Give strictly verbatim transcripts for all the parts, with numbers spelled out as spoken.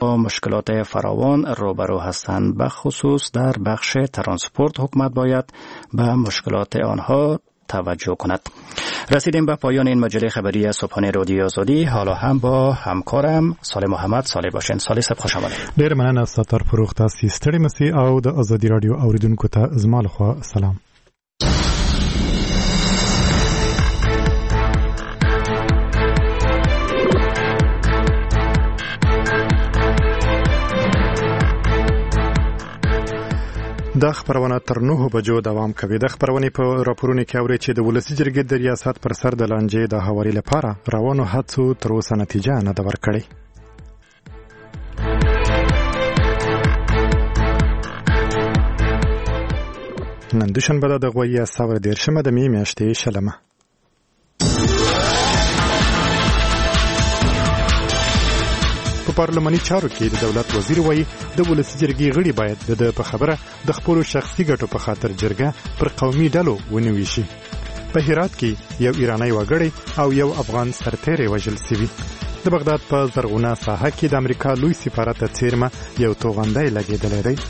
با مشکلات فراوان روبرو هستند. به خصوص در بخش ترانسپورت حکومت باید به مشکلات آنها توجه کند. رسیدیم به پایان این مجله خبری صبحانه رادیو آزادی. حالا هم با همکارم صالح محمد. صالح باشین. صالح صاحب خوش آمدید. ډیر مننه ستاسو فروغ تاسو ستړي مسي او د آزادي رادیو اوریدونکو ته زما لخوا سلام. د خبرونه تر نهو بجو دوام کوي. د خبرونې په راپورونو کې اوري چې د ولسی جرګې د ریاست پر سر د لانجې د هواري لپاره روانو هڅو تر اوسه نتیجه نه ده ورکړې. نن دوشنبه د غوي ساور دیرشمه د می میاشتې شلمه. په پارلماني چارو کې د دولت وزیر وایي د ولسی جرګې غړي باید د په خبره د خپل شخصي ګټو په خاطر جرګه پر قومي ډلو ونیوي شي. په هرات کې یو ایرانی وګړی او یو افغان سرتیری وژل شوی. د بغداد په زرغونه ساحه کې د امریکا لوی سفارت څیرمه یو توغندی لګېدلی دی.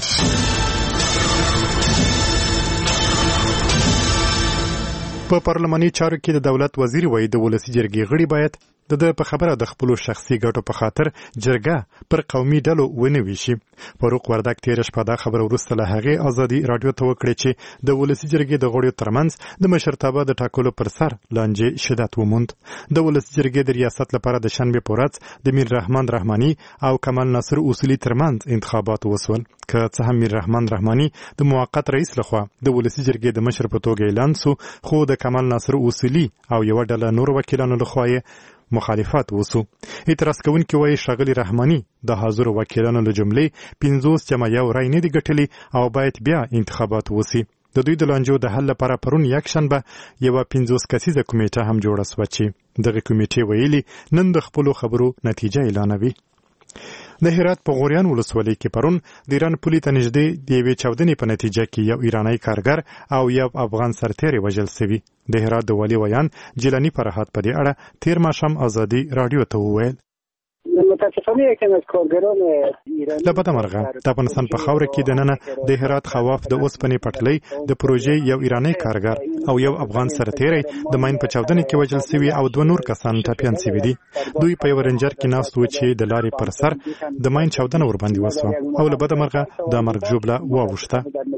په پارلماني چارو کې د دولت وزیر وایي د ولسی جرګې غړي باید د په خبره د خپل شخصي ګټو په خاطر جرګه پر قومي ډلو ونیوي شي. فاروق وردک تیر شپه دا خبره وروسته له هغې ازادي رادیو ته وکړې چې د ولسی جرګې د غړیو ترمنځ د مشرتابه د ټاکلو پر سر لانجې شدت وموند. د ولسی جرګې د ریاست لپاره د شنبې په ورځ د میر رحمان رحماني او کمال ناصر اصولي ترمنځ انتخابات وسول. که څه هم میر رحمان رحماني د موقت رئیس لخوا د ولسی جرګې د مشر په توګه اعلان سو، خو د کمال ناصر اصولي او یو ډله نور وکیلانو لخوا مخالفت وسو. اعتراض کوونکي وایي ښاغلي رحماني د حاضرو وکیلانو له جملې پنځوس جمع یو رای نه دي ګټلي او باید بیا انتخابات وسي. د دوی د لانجو د حل لپاره پرون یکشنبه یوه پنځوس کسیزه کمیټه هم جوړه سوه چې دغه کمیټې ویلي نن د خپلو خبرو نتیجه اعلانوي. د هرات په غوریان ولسوالۍ کې پرون د ایران پولې ته نږدې د یوې چاودنې په نتیجه کې یو ایرانی کارګر او یو افغان سرتیری وژل شوي. د هرات د والي ویان جیلاني فرحات په دې اړه تیر ماښام ازادي رادیو ته وویل. متاسفانه یکم از کارگران ایرانی له بده مرغه د افغانستان په خاوره کې د ننه د هرات خواف د اوسپنې پټلۍ د پروژې یو ایرانی کارګر او یو افغان سرتیری د ماین په چاودنې کې وژل شوي او دوه نور کسان ټپیان شوي دي. دوی په یو رنجر کې ناست وو چې د لارې پر سر د ماین چاودنه ورباندې وسوه او له بده مرغه د مرګ ژوبله واوښته.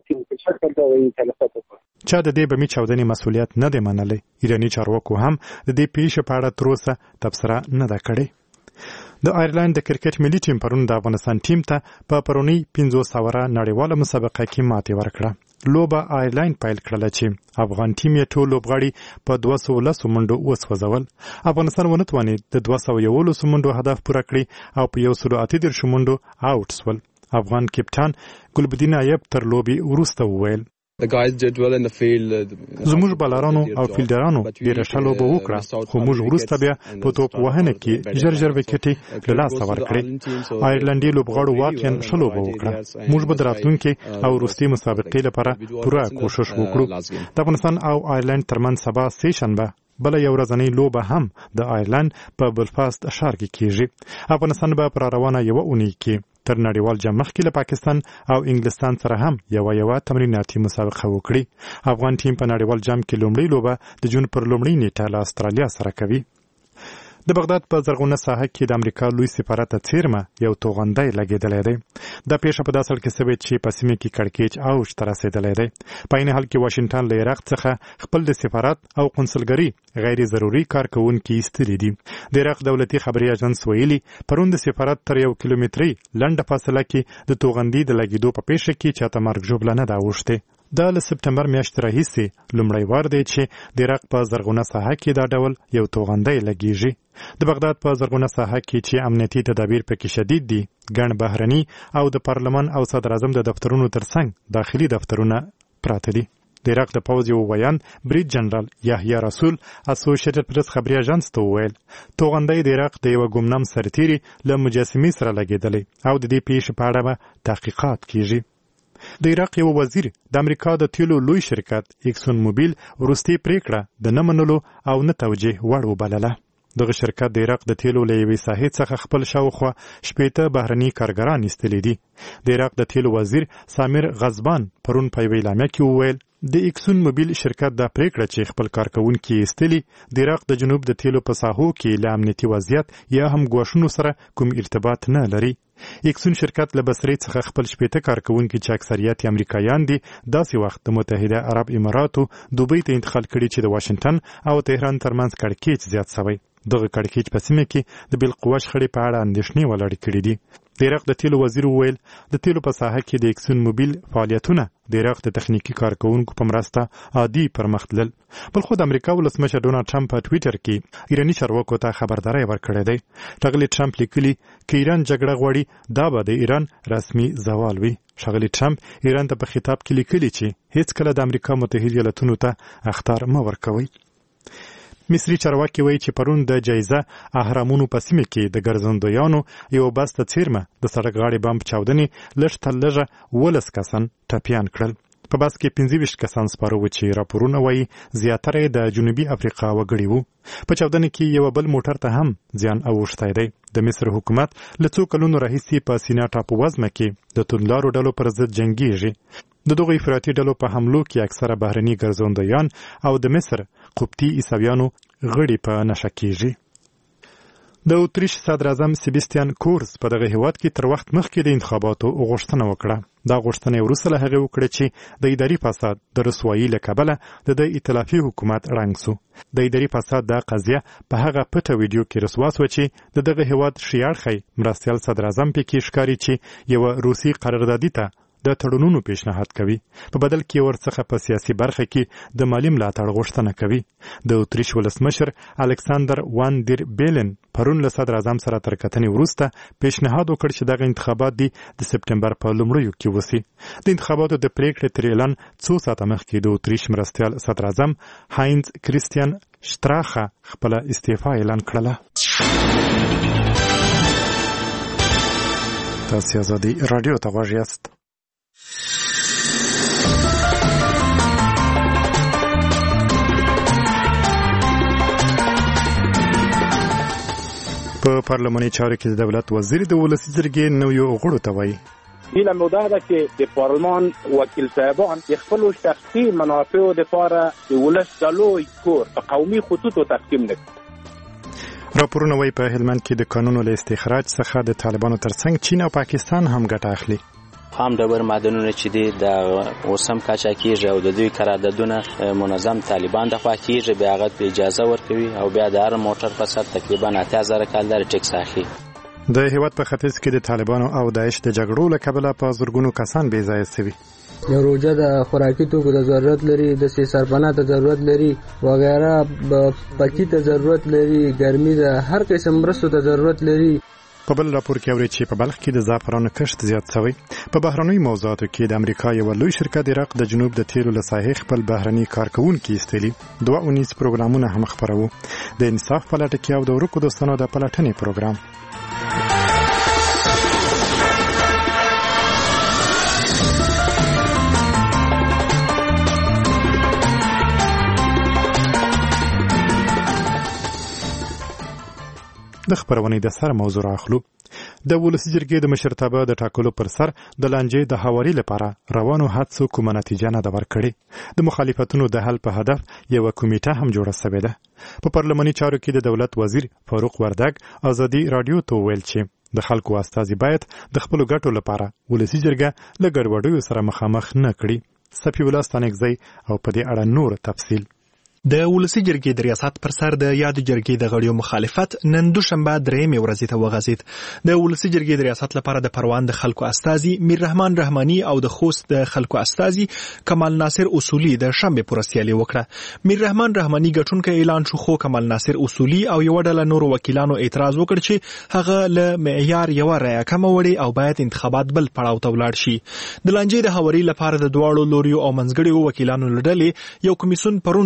چا د دې بمي چاودنې مسؤلیت نه دی منلی. ایرانی چارواکو هم د دې پیښې په اړه تر اوسه تبصره نه ده کړې. د آیرلند د کرکټ ملي ټیم پرون د افغانستان ټیم ته په پرونی پنځوس اوره نړیواله مسابقه کې ماتې ورکړه. لوبه آیرلند پیل کړله چې افغان ټیم یې ټول لوبغاړي په دوه سوه لسو منډو وسوځول. افغانستان ونه توانید د دوه سوه یولسو منډو هدف پوره کړي او په یو سلو اته دېرشو منډو آوټ سول. افغان کپتان ګلبدین ایب تر لوبې وروسته وویل زموږ بالرانو او فیلډرانو ډېره ښه لوبه وکړه، خو موږ وروسته بیا په توپ وهنه کې ژر ژر وکټې له لاسه ورکړې. آیرلنډي لوبغاړو واقعا ښه لوبه وکړه. موږ به د راتلونکي او وروستۍ مسابقې لپاره پوره کوشش وکړو. د افغانستان او آیرلند ترمنځ سبا سه شنبه بله یو ورځنۍ لوبه هم د آیرلند په بلفاست ښار کې کیږي. افغانستان به پر روانه یوه اونۍ کې تر نړیوال جام مخکې له پاکستان او انګلستان سره هم یوه یوه تمریناتي مسابقه وکړي. افغان ټیم په نړیوال جام کې لومړۍ لوبه د جون پر لومړۍ نیټه له استرالیا سره کوي. د بغداد په زرغونه ساحه کې د امریکا لوی سفارت څیرمه یو توغندی لګېدلی دی. دا پیښه په داسې حال کې شوې چې په سیمه کې کړکېچ اوج ته رسېدلی دی. په عین حال کې واشنګټن له عراق څخه خپل د سفارت او قونسلګري غیر ضروري کارکوونکي ایستلي دي. د عراق دولتي خبري اژانس ویلي پرون د سفارت تر یو کیلومتري لنډه فاصله کې د توغندي د لګېدو په پیښه کې چاته مرګ ژوبله نه ده اوښتې. دا له سپتمبر میاشتې راهیسې لومړی وار دی چې د عراق په زرغونه ساحه کې دا ډول یو توغندی لګېږي. د بغداد په زرغونه ساحه کې چې امنیتي تدابیر پکې شدید دي، ګڼ بهرني او د پارلمان او صدر اعظم د دفترونو ترڅنګ داخلي دفترونه پراته دي. د عراق د پوځ یو ویان برید جنرال یحیی رسول اسوسییټډ پریس خبري اژانس ته وویل توغندی د عراق د یو ګمنام سرتیری له مجسمې سره لګېدلی او د دې پیښې په اړه به تحقیقات کیږي. د عراق یو وزیر د امریکا د تیلو لوی شرکت ایکسون موبیل وروستۍ پریکړه د نه منلو او نه توجیه وړ وبلله. دغه شرکت د عراق د تیلو له یوې ساحې څخه خپل شاوخوا شپېته بهرني کارګران ایستلي دي. د عراق د تیلو وزیر سامر غضبان پرون په یوې اعلامیه کې وویل د اکسون موبیل شرکت دا پریکړه چې خپل کارکونکي ایستلي د عراق د جنوب د تیلو په ساحو کې له امنیتي وضعیت یا هم ګواښونو سره کوم ارتباط نه لري. اکسون شرکت له بصرې څخه خپل شپېته کارکونکي چې اکثریت امریکایان دي داسې وخت د متحده عرب اماراتو دوبۍ ته انتقال کړي چې د واشنگټن او تهران ترمنځ کړکېچ زیات شوی. دغه کړکېچ په سیمه کې د بالقوه شخړې په اړه اندېښنې ولاړې کړې دي. د عراق د تیلو وزیر وویل د تیلو په ساحه کې د اکسون موبیل فعالیتونه د عراق د تخنیکی کارکونکو په مرسته عادي پرمخ تلل. بل خو د امریکا ولسمشر ډونالډ ټرمپ په ټویټر کې ایراني چارواکو ته خبرداری ورکړې ده. ټاغلی ټرمپ لیکلي چې ایران جګړه غواړي دا به د ایران رسمي زوال وي. ښاغلی ټرمپ ایران ته په خطاب کې لیکلي چې هیڅ کله د امریکا متحده ایالاتونو ته اخطار مه ورکوي. مصري چارواکي وایي چې پرون د جایزه اهرامونو په سیمه کې د ګرځندویانو یو بس ته څیرمه د سړک غاړې بم په چاودنې لږ تر لږه ولس کسان ټپیان کړل. په بس کې پنځه ویشت کسان سپاره وو چې راپورونه وایي زیاتره د جنوبي افریقا وګړي وو. په چاودنه کې یو بل موټر ته هم زیان اوښتی دی. د مصر حکومت له څو کلونو راهیسې په سینا ټاپو وزمه کې د توندلارو ډلو پر ضد جنګیږي. د دغو افراطي ډلو په حملو کې اکثره بهرني ګرځندویان او د مصر قبطي عیسویانو غړي په نشه کېږي. د اتریش صدر اعظم سیباستیان کورز په دغه هیواد کې تر وخت مخکې د انتخاباتو غوښتنه وکړه. دا غوښتنه وروسته له هغې وکړه چې د اداري فساد د رسوایي له کبله د د ائتلافي حکومت ړنګ سو. د اداري فساد دا قضیه په هغه پټه ویډیو کې رسوا سوه چې د دغه هیواد ښي اړخی مرستیال صدر اعظم پکې ښکاري چې یوه روسي قراردادي ته د تړونونو پیشنهاد کوي. په بدل کې ورڅخه په سیاسي برخه کې د مالی ملاتړ غوښتنه کوي. د اتریش ولسمشر الکساندر وان دیر بیلن پرون له صدر اعظم سره تر کتنې وروسته پیشنهاد وکړ چې دغه انتخابات دي د سپټمبر په لومړیو کې وسي. د انتخاباتو د پریکړې تر اعلان څو ساعته مخکې د اتریش مرستیال صدر اعظم هاینز کریستیان شتراخه خپل استعفا اعلان کړله. تاسو ازادي رادیو ته غوږ یاست. په پارلماني چارو کې د دولت وزیر د ولسي جرګې نویو غړو ته وایي هیله مو دا ده چې د پارلمان وکیل صاحبان د خپلو شخصي منافعو دپاره د ولس د لوی کور په قومي خطوطو تقسیم نه کړي. راپورونه وایي په هلمند کې د کانونو له استخراج څخه د طالبانو ترڅنګ چین او پاکستان هم ګټه اخلي. خام ډبر معدنونه چې دي د اوسم کاچا کېږي او د دوی قراردادونه منظم طالبان د خوا کېږي بیا هغه په اجازه ورکوي او بیا د هر موټر په سر تقریبا اته زره کال ټیکس اخلي. د هیواد په ختیځ کې د طالبانو او داعش د جګړو له کبله په زرګونو کسان بې ځایه شوي. یو روزه د خوراکي توکو د ضرورت لري، د سرپناه ته ضرورت لري وغیرہ، پکی ته ضرورت لري، ګرمي د هر قسم مرستو ته ضرورت لري. په بل راپور کې اوري چې په بلخ کې د زعفرانو کښت زیات شوی. په بهرنیو موضوعاتو کې د امریکا یو لوی شرکت عراق د جنوب د تیلو له ساحې خپل بهرني کارکونکي ایستلي. دوه اونیز پروګرامونه هم خپروو. د انصاف په لټه کې او د ورکو دوستانو د پلټنې پروګرام. د خبرونې د سر موضوع اخلو. د ولسي جرګې د مشرتابه د ټاکلو پر سر د لانجې د هواري لپاره روانو هڅو کومه نتیجه نه ده ورکړې. د مخالفتونو د حل په هدف یو کمیټه هم جوړه شوې ده. په پارلماني چارو کې د دولت وزیر فاروق وردګ ازادي رادیو ته ویل چې د خلکو استازي باید د خپل ګټو لپاره ولسي جرګه له ګډوډیو سره مخامخ نه کړي. صفي الله ستانکزی او په دې اړه نور تفصیل. د ولسي جرګې د ریاست پر سر د یاد جرګې د غړیو مخالفت نن دوشنبه درېیمې ورځې ته وغځېد. د ولسي جرګې د ریاست لپاره د پروان د خلکو استازي میر رحمان رحماني او د خوست د خلکو استازي کمال ناصر اصولي د شنبې پر سیالي وکړه. میر رحمان رحماني ګټونکی اعلان شو، خو کمال ناصر اصولي او یو ډله نورو وکیلانو اعتراض وکړ چې هغه له معیار یو رایه کم وړي او باید انتخابات بل پړاو ته ولاړ شي. د لانجې د هواري لپاره د دواړو لوریو او منځګړیو وکیلانو لړلې یو کمیسیون پرون جوړ شو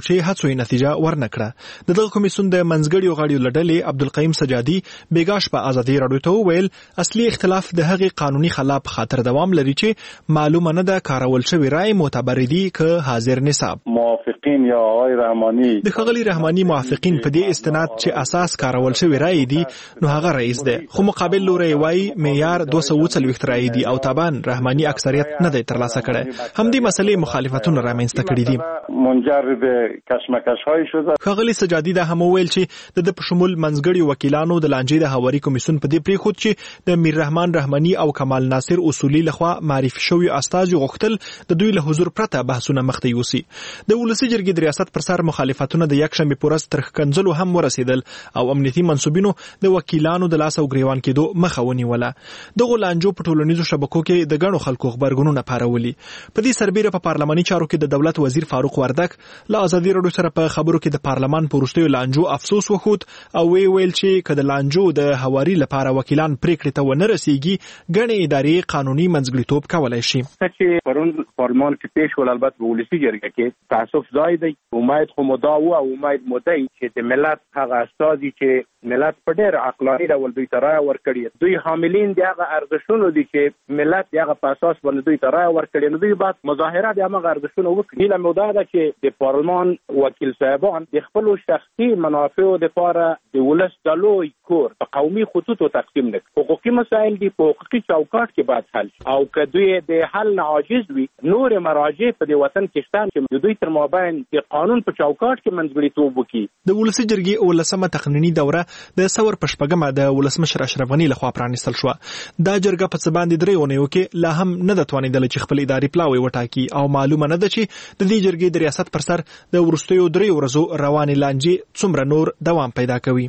چې هڅو یې نتیجه ورنکړه. د دغه کمیسیون د منځګړیو غړیو له ډلې عبدالقیوم سجادي بیګاش په ازادي راډیو ته وویل اصلي اختلاف د هغې قانوني خلا په خاطر دوام لري چې معلومه نه ده کارول شوی رای معتبر دي که حاضر نصاب. موافقین یا آقای رحمانی د ښاغلي رحماني موافقین په دې استناد چې اساس کارول شوی رای دي نو هغه رئیس دی، خو مقابل لوري وایي معیار دوه سوه اووه څلوېښت رای دي او طبعا رحماني اکثریت نه دی ترلاسه کړی. همدې مسلې مخالفتونه رامنځته کړي دي. منجر به کشمکش‌های شده. ښاغلي سجادي دا هم وویل چې د په شمول منځګړي وکیلانو د لانجې د هواري کمیسیون په دې پریښود چې د میر رحمان رحماني او کمال ناصر اصولي لخوا معرفي شوي استازي غوښتل د دوی له حضور پرته بحثونه مخته یوسي. د ولسي جرګې د ریاست پر سر مخالفتونه د یکشنبې په ورځ تر ښکنځلو هم ورسېدل او امنیتي منصوبینو د وکیلانو د لاس او ګریوان کېدو مخه ونیوله. دغو لانجو په ټولنیزو شبکو کې د ګڼو خلکو غبرګونونه پارولي. په دې سربیره په پارلماني چارو کې د دولت وزیر فاروق وردک له ازادي راډیو سره په خبرو کې د پارلمان په وروستیو لانجو افسوس وښود او وی ویل چې که د لانجو د هواري لپاره وکیلان پریکړې ته ونه رسیږي ګڼې ادارې قانوني منځګړیتوب کولی شي. چې پرون پارلمان کې پیش ول البته په ولسي جرګه کې تعصب ځای دی. امید خو مدا و او امید مدعي چې د ملت هغه استازي چې ملت په ډېر عقلاني ډول دوی ته رایه ورکړي، دوی حاملین د هغه ارزښتونو دي چې ملت د هغه په اساس باندې دوی ته رایه ورکړي، نو دوی باید مظاهره د هغه ارزښتونو وکړي. هیله مې دا ده چې د پارلمان وکیل صاحبان د خپلو شخصي منافعو دپاره د ولس د لوی کور په قومي خطوطو تقسیم نه کړي. حقوقي مسایل دي په حقوقي چوکاټ کې باید حل شي او که دوی د حل نه عاجز وي نور مراجع په دې وطن کې شته چې د دوی تر مابین د قانون په چوکاټ کې منځګړیتوب وکړي. د ولسي جرګې اوولسمه تقنیني دوره د ثور په شپږمه د ولسمشر اشرف غني لخوا پرانیستل شوه. دا جرګه په څه باندې درې اونیو کې لا هم نه ده توانېدله چې خپل اداري پلاوی وټاکي او معلومه نه ده چې د دې جرګې د ریاست پر سر د وروستیو درې ورځو روانې لانجې څومره نور دوام پیدا کوي.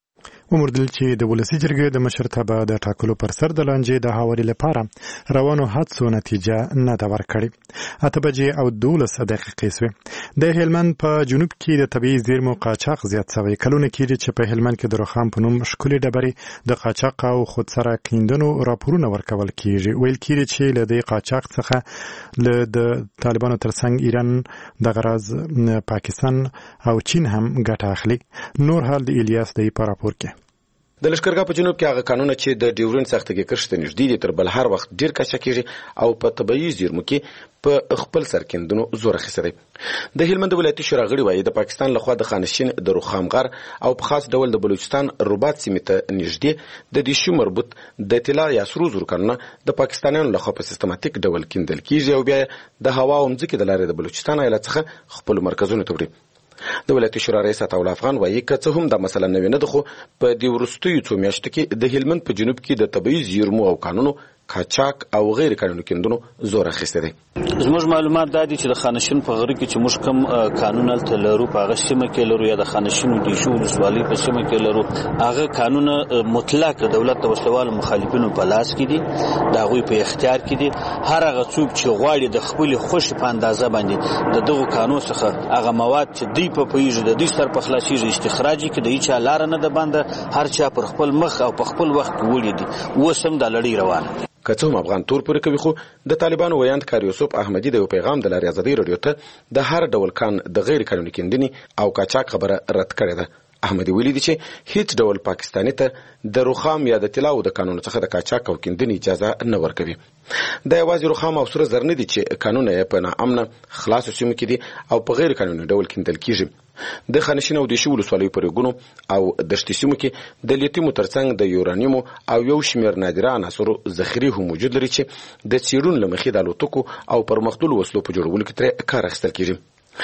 وموردل چې د ولسي جرګې د مشرتابه د ټاکلو پر سر د لانجې د هواري لپاره روانو هڅو نتیجه نه ده ورکړې. اته بجې او دولس دقیقې سوې. د هلمند په جنوب کې د طبیعي زیرمو قاچاق زیات شوی. کلونه کېږي چې په هلمند کې د رخام په نوم ښکلې ډبرې د قاچاق او خودسره کیندنو راپورونه ورکول کېږي. ویل کېږي چې له دې قاچاق څخه له د طالبانو ترڅنګ ایران د غراز پاکستان او چین هم ګټه اخلي. نور حال د الیاس دی په راپور کې. د لښکرګاه په جنوب کې هغه کانونه چې د ډیورند سختګي کښت ته نږدې دي تر بل هر وخت ډیر کچا کېږي او په طبيعي زیرمو کې په خپل سرکندونو زور اخیستی. د هلمند ولایتي شورا غړي وایي د پاکستان لخوا د خانشین د رخامغر او په خاص ډول د بلوچستان رباط سیمې ته نږدې د دیشو مربوط د طلا یا سرو زرو کانونه د پاکستانیانو لخوا په سیستماتیک ډول کیندل کېږي او بیا د هوا او ځمکې د لارې د بلوچستان ایالت څخه خپل مرکزونو ته وړي. د ولایتي شورا رئیس عطاءالله افغان وایي که څه هم دا مسله نوې نه ده خو په دې وروستیو څو میاشتو کې د هلمند په جنوب کې د طبیعي زیرمو او کانونو قاچاق او غیر قانوني کیندنو زور اخیستی دی. زموږ معلومات دا دي چې د خانشین په غره کې چې موږ کوم قانون هلته لرو په هغه سیمه کې لرو یا د خانشینو دیشو ولسوالۍ په سیمه کې لرو هغه قانون مطلق دولت د وسلوالو مخالفینو په لاس کې دي، د هغوی په اختیار کې دي. هر هغه څوک چې غواړي د خپل خوښ په اندازه باندې د دغه قانون څخه هغه مواد چې دوی په پیژو د دوی سر په خلاصيږي استخراج کې د هیڅ لار نه ده بنده، هر چا پر خپل مخ او په خپل وخت وړي دي. اوس هم د لړۍ روانه ده. که څه هم افغان تور پورې کوي خو د طالبانو ویاند کار یوسف احمدي د یو پیغام د لارې ازادي راډیو ته د هر ډول کان د غیر قانوني کیندنې او قاچاق خبره رد کړې ده. احمدي ویلي دي چې هیڅ ډول پاکستاني ته د رخام یا د طلا او د کانونو څخه د قاچاق او کیندنې اجازه نه ورکوي. د یوازې رخام او سره زر نه دي چې قانون یې په ناامنه خلاصو سیمو کې دي او په غیر قانوني ډول کیندل کیږي. د خانشین او دیشو ولسوالیو په ریګونو او دشتي سیمو کې د لیتیمو ترڅنګ د یورانیمو او یو شمېر نادره عناصرو ذخیرې هم موجود لري چې د څېړونو له مخې د الوتکو او پرمختللو وسلو په جوړولو کې ترې کار اخیستل کېږي.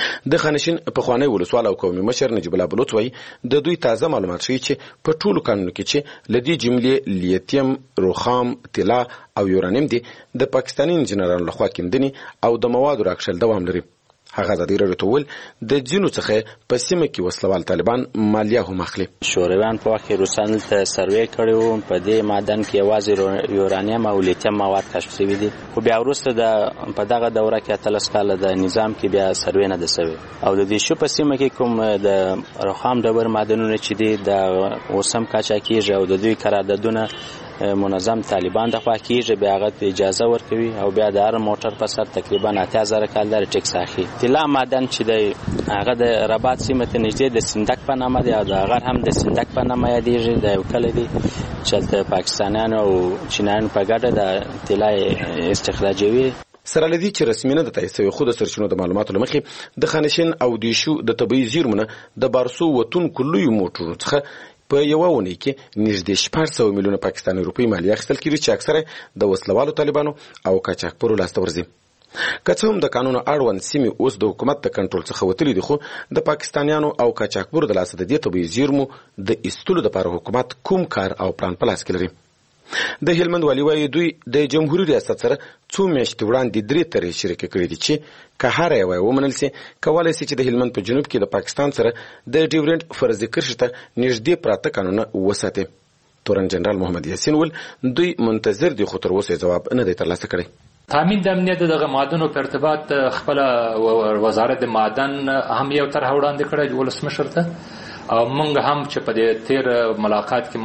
د خانشین پخوانی ولسوال او قومي مشر نجیب الله بلوط وایي د دوی تازه معلومات ښیي چې په ټولو کانونو کې چې له دې جملې لیتیم، رخام، طلا او یورانیم دي د پاکستاني انجینرانو لخوا کیندنې او د موادو راکشل دوام لري. هغه ازادي راډیو ته وویل د ځینو څخه په سیمه کې وسلوال طالبان مالیه هم اخلي. شورویان په وخت کې روسان ته سروې کړی وو، په دې معدن کې یوازې یورانیم او لیتیم مواد کشف شوي دي، خو بیا وروسته د په دغه دوره کې اتلس کاله د نظام کې بیا سروې نه ده سوې او د دیشو په سیمه کې کوم د رخام ډبر معدنونه چې دي د اوس هم قاچاق کېږي او د دوی قراردادونه منظم طالبان د خوا کیږي بیا هغه اجازه ورکوي او بیا د هر موټر په سر تقریبا اته زره کال د ټیکس اخلي. طلا معدن چې دی هغه د رباط سیمه ته نږدې د سندک په نامه دی او د هغه هم د سندک په نامه یادېږي. د یو کلی دی چې د پاکستانیانو او چینایانو په ګډه د طلا استخراجوي. سره لدی چې رسمینه د تایید خو د سرچینو د معلوماتو لمخې د خانشین او د شو د طبي زیرمونه د بارسو وتون کلوي موټرو څخه په یو ونی کې نږدې شپږ سوه میلیونه پاکستاني روپۍ مالیه اخیستل کیږي چې اکثره د وسلوالو طالبانو او قاچاقبرو لاسته ورځي. که څه هم د قانون اړوند سیمې اوس د حکومت د کنټرول څخه وتلي دي، خو د پاکستانیانو او قاچاقبرو د لاسه د دې طبي زیرمو د ایستلو لپاره حکومت کوم کار او پلان په لاس کې لري. د هلمند والي وايي دوی د جمهوریت ریاست سره څو میاشتې وړاندې درې ترې شریکه کړې دي چې که هر یو ومنل سي کولای سي چې د هلمند په جنوب کې د پاکستان سره د ډیورنډ فرضي کرښې ته نږدې پراته قانونه وساتي. تورن جنرال محمد یاسین ول دوی منتظر دي خو تر اوسه جواب نه دی ترلاسه کړی. تامین د امنیت دغه معدنو په ارتباط خپل وزارت معدن هم یو طرح وړاندې کړی ولسمشر ته او موږ هم چې په دې تیر ملاقات کې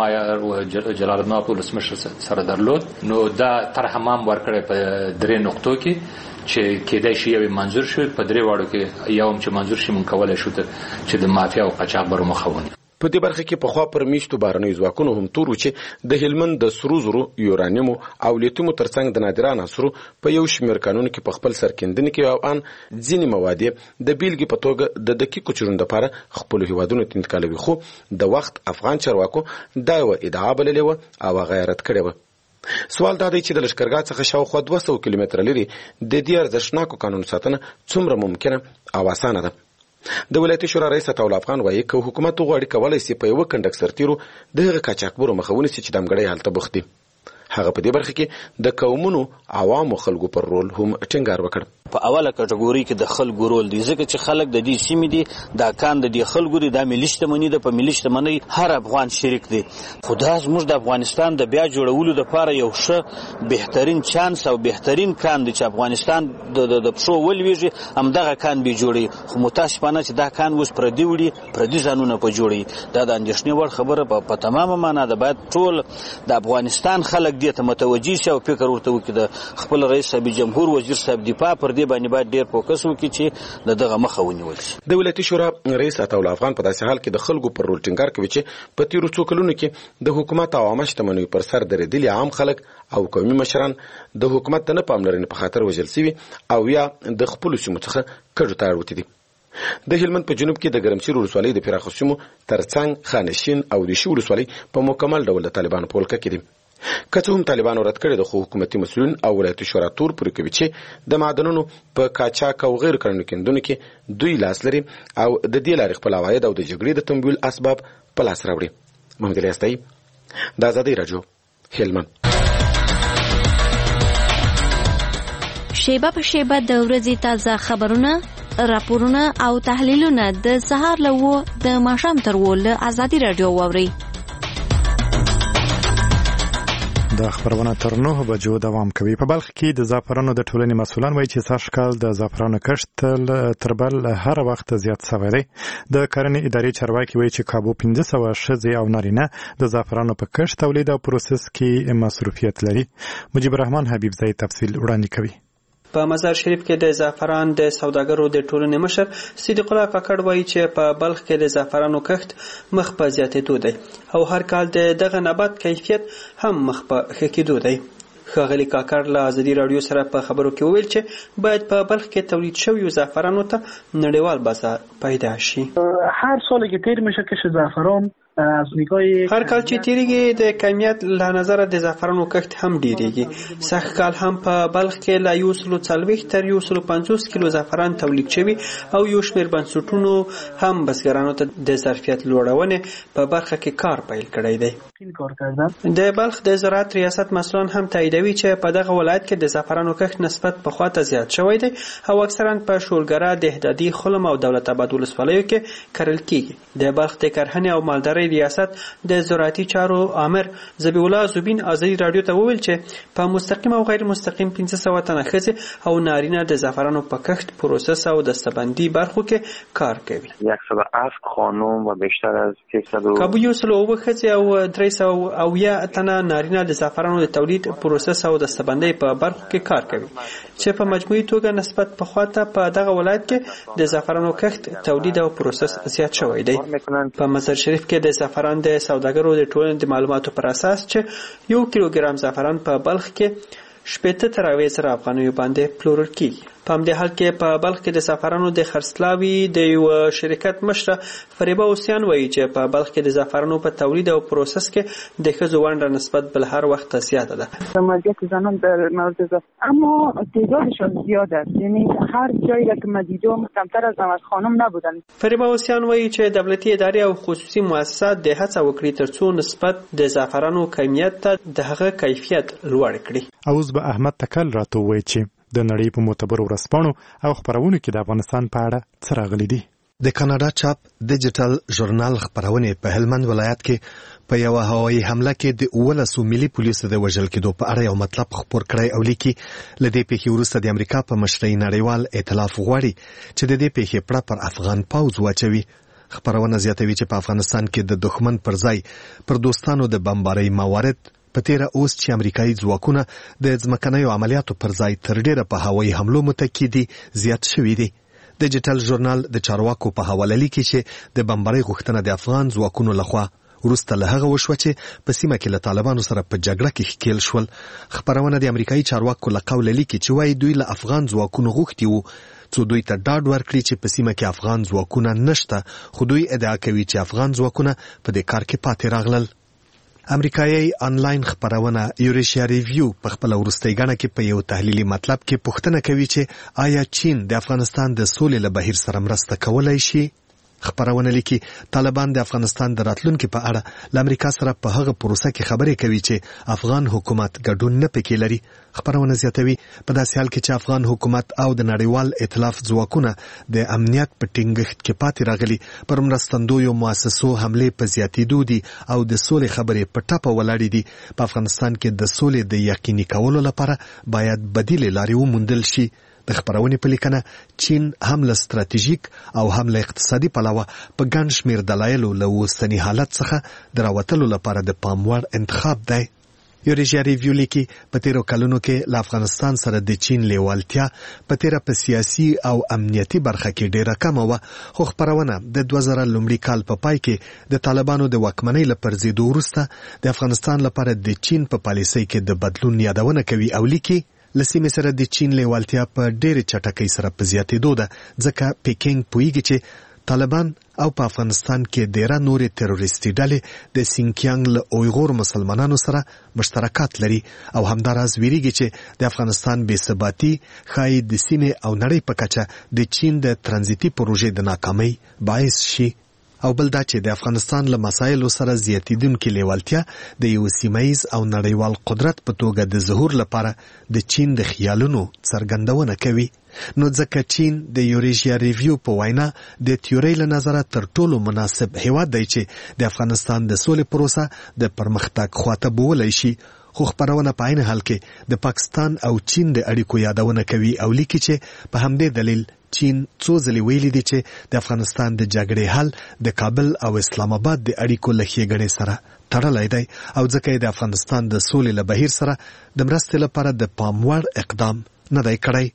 ما جلال الدین ولسمشر سره درلود نو دا طرح هم ورکړی په درې نقطو کې چې کېدای شي یو منظور شي په درې واړو کې یو هم چې منظور شي مونږ کولای شو چې د مافیا او قاچاقبرو مخه ونیسو. په دې برخه کې په خوا پر میشتو بهرنیو ځواکونو هم تور و چې د هلمند د سرو زرو یورانیمو او لیتیمو ترڅنګ د نادره عناصرو په یو شمېر کانونو کې په خپل سرکیندنې کې او ان ځینې مواد د بیلګې په توګه د دقیقو چورونو دپاره خپلو هیوادونو ته انتقالوي، خو د وخت افغان چارواکو دا یوه ادعا بللې وه او هغه یې رد کړې وه. سوال دا دی چې د لښکرګاه څخه شاوخوا دوه سوه کیلومتره لرې د دې ارزښتناکو کانونو ساتنه څومره ممکنه او اسانه ده. د ولایتي شورا رئیس عطاالله افغان وایي که حکومت وغواړي کولی سي په یوه کنډک سرتیرو د هغه قاچاقبرو مخه ونیسي چې دمګړی هلته بوخت دي. هغه په دې برخه کې د قومونو عوامو خلکو پر رول هم ټینګار وکړ. په اوله کټګوري کې د خلکو رول دی ځکه چې خلک د دې سیمې دي دا کان د دې خلکو دي د ملي شتمنۍ د په ملي شتمنۍ هر افغان شریک دی. خو دا زموږ د افغانستان د بیا جوړولو لپاره یو ښه بهترین چانس او بهترین کان دی چې افغانستان د د پښو ولویږي همدغه کان به جوړي. خو متاسفانه چې دا کان اوس پردي وړي پردي ځانونه په جوړي. دا د اندېښنې وړ خبره په تمامه معنا ده. باید ټول د افغانستان خلک دې ته متوجي شي او فکر ورته وکړي. د خپل رئیس صاحب جمهور وزیر صاحب دفاع پر دې باندې باید ډیر فوکس وکړي چې د دغه مخه ونیول شي. د ولایتي شورا رئیس عطاالله افغان په داسې حال کې د خلکو پر رول ټینګار کوي چې په تیرو څو کلونو کې د حکومت او عامه شتمنیو پر سر درېدلي عام خلک او قومي مشران د حکومت ته نه پاملرنې په خاطر وژل سوي او یا د خپلو سیمو څخه کډو ته اړوتي دي. د هلمند په جنوب کې د ګرمسیر ولسوالۍ د پراخو سیمو ترڅنګ خانشین او ریشي ولسوالۍ په مکمل ډول د طالبانو په ولکه کې دي. که څه هم طالبانو رد کړی د خو حکومتي مسؤلین او ولایتي شورا تور پورې کوي چې د معدنونو په قاچاق او غیر قانوني کیندونو کې دوی لاس لري او د دې لارې خپل عواید او د جګړې د تمویل اسباب په لاس راوړي. محمد علي استایي، د ازادۍ راډیو، هلمند. شیبه په شیبه د ورځې تازه خبرونه، راپورونه او تحلیلونه د سهار له اوه د ماښام تر اوه له ازادۍ راډیو واورئ. د خبرونه تر نهه بجو دوام کوي. په بلخ کې د زعفرانو د ټولنې مسؤلان وایي چې سږ کال د زعفرانو کښت تر بل هر وخت زیات شوی دی. د کرنې ادارې چارواکي وایي چې کابو پنځه سوه ښځې او نارینه د زعفرانو په کښت، تولید او پروسس کې مصروفیت لري. مجيب الرحمن حبیبزی تفصیل وړاندې کوي. په مزار شریف کې د زعفران د سوداګرو د ټولنې مشر صدیق الله کاکړ وایي چې په بلخ کې د زعفرانو کښت مخ په زیاتېدو دی او هر کال د دغه نبات کیفیت هم مخ په ښه کېدو دی. ښاغلي کاکړ له ازادي راډیو سره په خبرو کې وویل چې باید په بلخ کې تولید شویو زعفرانو ته نړیوال بازار پیدا شي. هر سال که تیر میشه کش زعفران از نگاه هر کال چې تیریږي د کمیت له نظره د زعفرانو کښت هم ډیریږي. سږ کال هم په بلخ کې له یو سلو څلوېښت تر یو سلو پنځوس کیلو زعفران تولید شوي او یو شمېر بنسټونو هم بزګرانو ته د ظرفیت لوړونې په برخه کې کار پیل کړی دی. د بلخ د زراعت ریاست مسؤلان هم تاییدوي چې په دغه ولایت کې د زعفرانو کښت نسبت پخوا ته زیات شوی دی او اکثرا په شولګره، دهدادي، خلم او دولت آباد ولسوالیو کې کرل کیږي. د بلخ د کرهنې او مالدارۍ ادارې ریاست د زراعتي چارو امر ذبیح الله زوبین ازادي رادیو ته وویل چې په مستقیم او غیر مستقیم پنځه سوه تنه ښځې او نارینه د زعفرانو په کښت پروسس او دستبندي برخو کې کار کوي. صد و هفت خانم و بیشتر از سیصد کابو یو سل او ښځې او درې سوه اویا تنه نارینه د زعفرانو د تولید پروسس او دستبندۍ په برخو کې کار کوي چې په مجموعي توګه نسبت پخوا ته په دغه ولایت کې د زعفرانو کښت تولید او پروسس زیات شوی دی. په مزار شریف کې د زعفران د سوداګرو د ټولنې د معلوماتو پر اساس چې یو کیلوګرام زعفران په بلخ کې شپېته تر اویا زره افغانیو باندې پلورل کیږي. په همدې حال کې په بلخ کې د زعفرانو د خرڅلاوي د یو شرکت مشره فریبه اوسیان وایي چې په بلخ کې د زعفرانو په تولید او پروسس کې د ښځو ونډه نسبت بل هر وخت زیاده ده. مدیریت زنان در مورد زعفران اما تعدادشان زیاد است، یعنی هر جایی که ما دیدم کمتر از نود خانم نبودن. فریبه اوسیان وایي چې دولتي ادارې او خصوصي مؤسسات د هڅه وکړي ترڅو نسبت د زعفرانو کمیت ته د هغه کیفیت لوړ کړي. اوس به احمد تکل راته وایي چې د نړۍ په معتبرو ورځپاڼو او خپرونو کې د افغانستان په اړه څه راغلي دي. د کاناډا چاپ ډیجیټل ژورنال خپرونې په هلمند ولایت کې په یو هوایي حمله کې د اوولسو ملي پولیسو د وژل کېدو په اړه یو مطلب خپور کړی او لیکي له دې پیښې وروسته د امریکا په مشرۍ نړیوال ائتلاف غواړي چې د دې پیښې پړه پر افغان پوځ واچوي. خپرونه زیاتوي چې په افغانستان کې د دښمن پر ځای پر دوستانو د بمبارۍ موارد په تیره اوس چې امریکایي ځواکونه د ځمکنیو عملیاتو پر ځای تر ډیره په هوایي حملو متکی دي زیات شوي دي. ډیجیټل ژورنال د چارواکو په حواله لیکي چې د بمبارۍ غوښتنه د افغان ځواکونو لخوا وروسته له هغه وشوه چې په سیمه کې له طالبانو سره په جګړه کې ښکېل شول. خپرونه د امریکایي چارواکو له قوله لیکي چې وایي دوی له افغان ځواکونو غوښتي وو څو دوی ته ډاډ ورکړي چې په سیمه کې افغان ځواکونه نشته، خو دوی ادعا کوي چې افغان ځواکونه په دې کار کې پاتې راغلل. امریکایي آنلاین خپرونه یوریشیا ریویو په خپل وروستۍ غاڼه کې په یو تحلیلي مطلب کې پوښتنه کوي چې آیا چین د افغانستان د سولې له بهیر سره مرسته کولای شي؟ خپرونه لیکي طالبان د افغانستان د راتلونکي په اړه له امریکا سره په هغه پروسه کې خبرې کوي چې افغان حکومت ګډون نه پکې لري. خپرونه زیاتوي په داسې حال کې چې افغان حکومت او د نړیوال ائتلاف ځواکونه د امنیت په ټینګښت کې پاتې راغلي، پر مرستندویو مؤسسو حملې په زیاتېدو دي او د سولې خبرې په ټپه ولاړې دي. په افغانستان کې د سولې د یقیني کولو لپاره باید بدیل لارې وموندل شي. د خپرونې په لیکنه چین هم له ستراتیژیک او هم له اقتصادي پلوه په ګڼ شمېر دلایلو له اوسني حالت څخه د راوتلو لپاره د پام وړ انتخاب دی. یوریشیا ریویو لیکي په تیرو کلونو کې له افغانستان سره د چین لیوالتیا په تیره په سیاسي او امنیتي برخه کې ډیره کمه وه، خو خپرونه د دوه زره لومړي کال په پای کې د طالبانو د واکمنۍ له پرځېدو وروسته د افغانستان لپاره د چین په پالیسۍ کې د بدلون یادونه کوي او لیکي له سیمې سره د چین لیوالتیا په ډېرې چټکۍ سره په زیاتېدو ده، ځکه پیکینګ پوهیږي چې طالبان او په افغانستان کې ډېره نورې تروریستي ډلې د سینکیانګ له اویغور مسلمانانو سره مشترکات لري او همداراز ویریږي چې د افغانستان بې ثباتي ښایي د سیمې او نړۍ په کچه د چین د ترانزیتي پروژې د ناکامۍ باعث شي. او بل دا چې د افغانستان له مسایلو سره زیاتېدونکې لیوالتیا د یو سیمهیز او نړیوال قدرت په توګه د ظهور لپاره د چین د خیالونو څرګندونه کوي. نو ځکه چین د یوریشیا ریویو په وینا د تیورۍ له نظره تر ټولو مناسب هیواد دی چې د افغانستان د سولې پروسه د پرمختګ خواته بوولی شي. خو خپرونه په عین حال کې د پاکستان او چین د اړیکو یادونه کوي او لیکي چې په همدې دلیل چین څو ځلې ویلي دي چې د افغانستان د جګړې حل د کابل او اسلام آباد د اړیکو له ښېګڼې سره تړلی دی او ځکه یې د افغانستان د سولې له بهیر سره د مرستې لپاره د پام وړ اقدام نه دی کړی.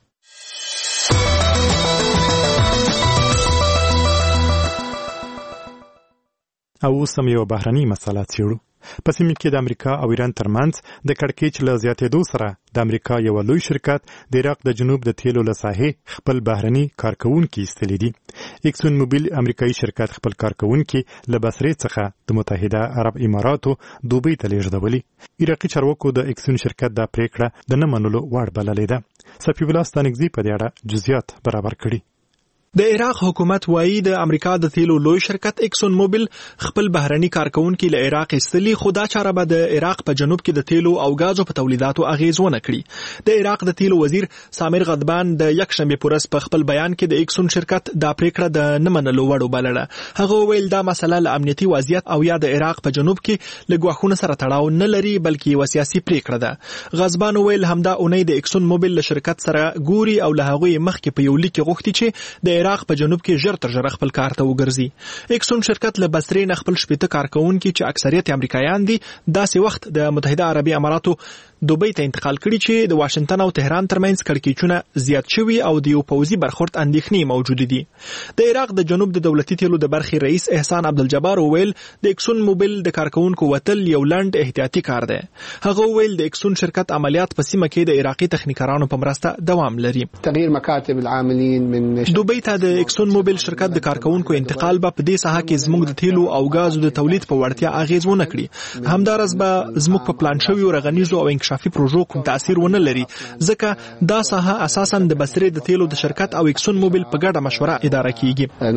او اوس هم یوه بهرنۍ مسله څېړو. په سیمه کې د امریکا او ایران ترمنځ د کړکېچ له زیاتېدو سره د امریکا یو لوی شرکت د عراق د جنوب د تیلو له ساحې خپل بهرني کارکوونکي ایستلي دي. اکسون موبیل امریکایي شرکت خپل کارکوونکي له بصرې څخه د متحده عرب اماراتو دوبۍ ته لیږدولي. عراقي چارواکو د اکسون شرکت دا پریکړه د نه منلو وړ بللې ده. صفي الله ستانکزي په دې اړه جزئیات برابر کړي. د عراق حکومت وایي د امریکا د تیلو لوی شرکت اکسون موبیل خپل بهرني کارکونکي له عراق ایستلي، خو دا چاره به د عراق په جنوب کې د تیلو او غازو په تولیداتو اغیز ونه کړي. د عراق د تیلو وزیر سامر غضبان د یکشنبه پورس په خپل بیان کې د اکسون شرکت دا پریکړه د نه منلو وړ وبلله. هغه ویل دا مسله له امنیتي وضعیت او یا د عراق په جنوب کې له ګواښونو سره تړاو نه لري، بلکې یوه سیاسي پریکړه ده. غضبان ویل همدا اونۍ د اکسون موبیل له شرکت سره ګوري او له هغوی مخکې په یو لیک کې غوښتي چې د عراق په جنوب کې ژر تر ژره خپل کار ته وګرځي. اکسون شرکت له بصرې نه خپل شپېته کارکونکي چې اکثریت امریکایان دي داسې وخت د متحده عربي اماراتو دوبۍ ته انتقال کړي چې د واشنگټن او تهران ترمنځ کړکېچونه زیات شوي او د یو پوځي برخورد اندېښنې موجودې دي. د عراق د جنوب د دولتي تیلو د برخې رئیس احسان عبدالجبار وویل د اکسون موبیل د کارکونکو وتل یو لنډ احتیاطي کار دی. هغه وویل د اکسون شرکت عملیات په سیمه کې د عراقي تخنیکرانو په مرسته دوام لري. تغییر مکاتب العاملین من دوبۍ ته د اکسون موبیل شرکت د کارکونکو انتقال به په دې ساحه کې زموږ د تیلو او غازو د تولید په وړتیا اغیز ونه کړي. همدارس به زموږ په پلان شویو رغنیزو او انکشافي پروژو کوم تاثیر ونه لري، ځکه دا ساحه اساسا د بصرې د تیلو د شرکت او اکسون موبیل په ګډه مشوره اداره کیږي.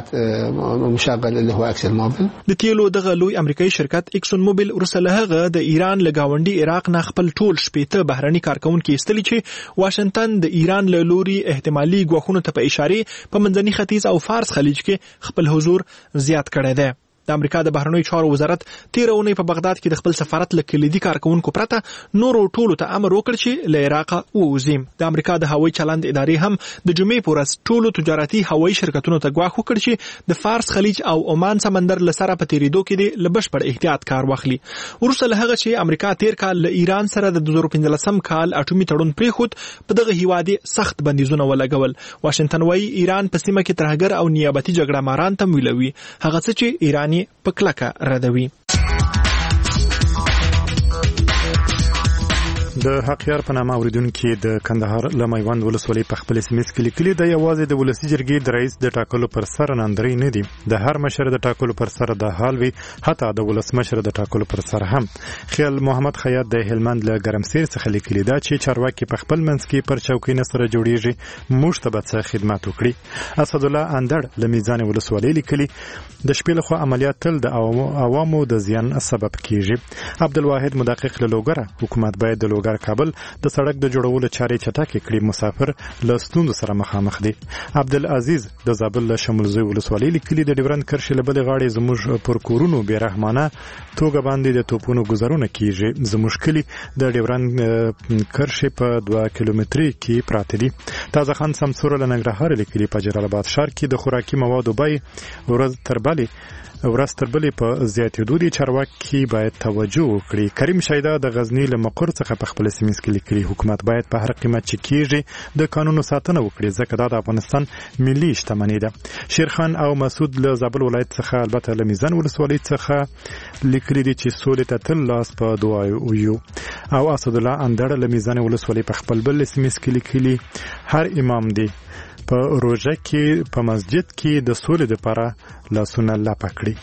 نصيحه مشغل اللي هو اکسون موبیل د تیلو دغه لوی امریکایي شرکت اکسون موبیل وروسته له هغه د ایران له گاونډي عراق نه خپل ټول شپېته بهرني کارکونکي ایستلي چې واشنگټن د ایران له لوري احتمالي ګواښونو ته په اشاره په منځني ختیځ او فارس خلیج کې خپل حضور زیات کړی دی. د امریکا د بهرنیو چارو وزارت تیر اونۍ په بغداد کې د خپل سفارت له کلیدي کارکونکو پرته نورو ټولو ته امر وکړ چې له عراقه ووځي. د امریکا د هوایي چلند ادارې هم د جمعې په ورځ ټولو تجارتي هوایي شرکتونو ته ګواښ وکړ چې د فارس خلیج او عمان سمندر له سره په تیریدو کې د له بشپړ احتیاط کار واخلي. وروسته له هغه چې امریکا تیر کال له ایران سره د دوه زره پنځلسم کال اټومي تړون پریښود، په دغه هیواد سخت بندیزونه ولګول. واشنگټن وايي ایران په سیمه کې ترهګر او نیابتي جګړه ماران تمویلوي، هغه څه چې ایرانی په کلکه ردوي. د حقیار په نامه اوریدونکو د کندهار له میوند ولسوالۍ په خپل اس ام اس کې لیکلي د یوازې د ولسی جرګې د رئیس د ټاکلو پر سر نندري نه دي، د هر مشر د ټاکلو پر سر د حال وي، حتی د ولسمشر د ټاکلو پر سر هم. خیال محمد خیاط د هلمند له ګرمسیر څخه لیکلي دا چې چارواکي په خپل منځ کې پر چوکۍ نه سره جوړیږي، موږ ته به څه خدمت وکړي. اسد الله اندړ له میزان ولسوالۍ لیکلي د شپې لخوا عملیات تل د عوامو د زیان سبب کیږي. عبدالواحد مدقق له لوګره حکومت باید د لوګر کابل د سړک د جوړولو چارې چټکې کړي، مسافر له ستونزو سره مخامخ دي. عبدالعزیز د زابل له شمولزوی ولسوالۍ لیکلي د ډیورند کرښې له بلې غاړې زموږ پر کورونو بې رحمانه توګه باندې د توپونو ګذرونه کیږي. زموږ کلي د ډیورند کرښې په دوه کیلومتري کې پراته دي. تازه خان سمسور له ننګرهار لیکلي په جلال آباد ښار کې د خوراکي موادو بیې ورځ تر بلې ورځ تر بلې په زیاتېدو دي، چارواکي باید توجه وکړي. کریم شیدا د غزنی له مقر څخه په خپل سیمه کې لیکلي حکومت باید په هر قیمت چې کیږي د قانونو ساتنه وکړي، ځکه دا د افغانستان ملي شتمني ده. شیرخان او مسعود له زابل ولایت څخه البته له میزان ولسوالۍ څخه لیکلي دي چې سولې ته تل لاس په دعا ویو. او اسد الله اندړ له میزان ولسوالۍ په خپل بل سیمه کې لیکلي هر امام دی په روژه کې په مسجد کې د سولې لپاره لاسونه لاپه کړي.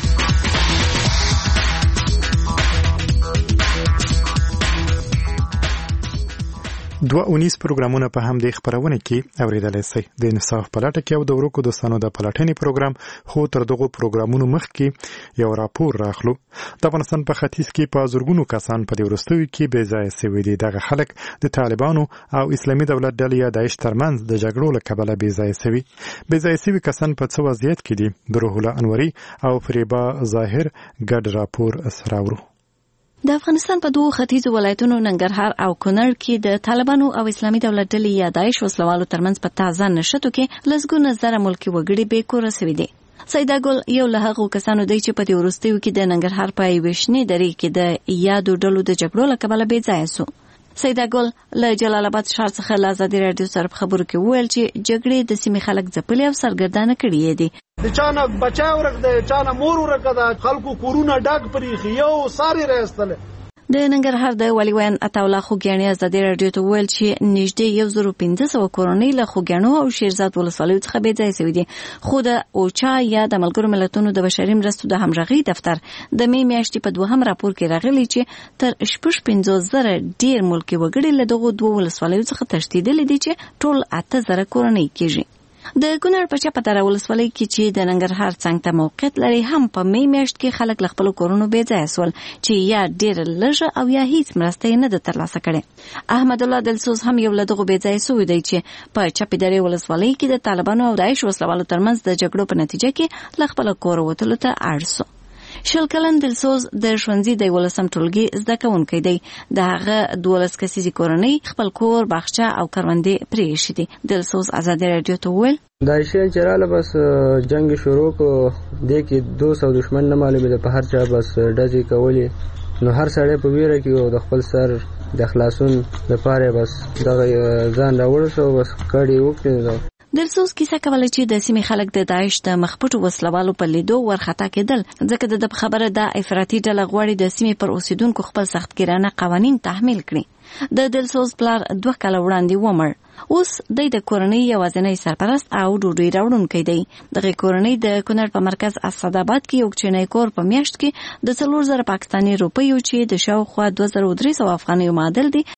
دوه اونیس پروګرامونه په هم د خبرونه کې اوریدلای شئ. د انصاف پلاټه کې او د ورکو دوستانو د پلاټنې پروګرام خو تر دغه پروګرامونو مخکې یو راپور راخلو. د افغانستان په ختیځ کې په زورګونو کسان په ورستوي کې بې ځای شوي دي. دغه خلک د طالبانو او اسلامي دولت ډلې یا داعش ترمنځ د جګړو له کبله بې ځای شوي. بې ځای شوي کسان په څه وضعیت کې دي؟ د روح الله انوري او فریبا ظاهر ګډ راپور اسراورو. د افغانستان په دوه ختیځو ولایتونو ننګرهار او کونړ کې د طالبانو او اسلامي دولت ډلې یا داعش وسلوالو ترمنځ په تازه نشټو کې لسګونه زره ملکي وګړي بې کوره شوي دي. سیدا ګل یو له هغو کسانو دی چې په دې وروستیو کې د ننګرهار په یوې شنې درې کې د یادو ډلو د جګړو له کبله بې ځایه سو. سیدا ګل له جلال آباد ښار څخه له ازادي راډیو سره په خبرو کې وویل چې جګړې د سیمې خلک ځپلي او سرګردانه کړي دي. د چانه بچا ورک د چانه مور ورک د خلکو کورونه ډاګ پرې یو ساري راستله. د ننګرهار د والي وین عطاالله خوګیاڼي ازادي راډیو ته ویل چې نږدې یو زر او پنځه سوه کورنۍ له خوګیاڼو او شیرزاد ولسوالیو څخه بې ځایه شوي دي. خو د اوچا یا د ملګرو ملتونو د بشري مرستو د همغږۍ دفتر د مې میاشتې په دوهم راپور کې راغلي چې تر شپږ پنځوس زره ډېر ملکي وګړي له دغو دوو ولسوالیو څخه تښتېدلي دي چې ټول اته زره کورنۍ کېږي. د کونړ په چپه دره ولسوالۍ کې چې د ننګرهار څنګ ته موقعیت لري هم په می میاشت کې خلک له خپلو کورونو بې ځایه سول چې یا ډېره لږه او یا هیڅ مرسته یې نه ده ترلاسه کړې. احمد الله دلسوز هم یو له دغو بې ځایه سوي دی چې په چپې درې ولسوالۍ کې د طالبانو او داعش وسلوالو ترمنځ د جګړو په نتیجه کې له خپله کوره وتلو ته اړ سو. شل کلن دلسوز د ښوونځي د یولسم ټولګي زده کوونکی دی. د هغه دولس کسیزې کورنۍ خپل کور، باغچه او کروندې پرې ایښي دي. دلسوز ازادي راډیو ته وویل داعشیان چې راله بس جنگ شروع کو دې کې دوست او دشمن نه معلومې ده، په هر چا بس ډزې کولې، نو هر سړی په ویره کې او د خپل سر د خلاصون لپاره بس دغه ځان راوړسو بس کړي وکړي. دلسوز کیسه کوله چې د سیمې خلک د داعش د مخپټو وسلوالو په لیدو ورخطا کېدل، ځکه د خبره دا افراطي ډله غواړي د سیمې پر اوسیدونکو خپل سختګیرانه قوانین تحمیل کړي. د دلسوز پلار دوه کاله وړاندې ومړ. اوس د د کورنۍ یوازینی سرپرست او ډوډۍ راوړونکی دی. دغه کورنۍ د کونړ په مرکز اسداباد کې یو کوچنی کور په میاشت کې د څلور زره پاکستاني روپیو چې د شاوخوا دوه زره درې سوه افغانیو معادل دي